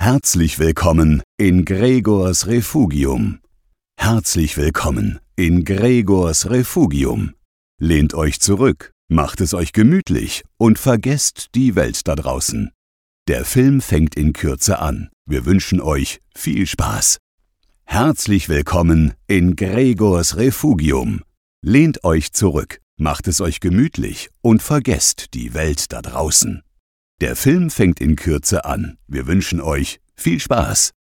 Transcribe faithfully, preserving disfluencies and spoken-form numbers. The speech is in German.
Herzlich willkommen in Gregors Refugium. Herzlich willkommen in Gregors Refugium. Lehnt euch zurück, macht es euch gemütlich und vergesst die Welt da draußen. Der Film fängt in Kürze an. Wir wünschen euch viel Spaß. Herzlich willkommen in Gregors Refugium. Lehnt euch zurück, macht es euch gemütlich und vergesst die Welt da draußen. Der Film fängt in Kürze an. Wir wünschen euch viel Spaß.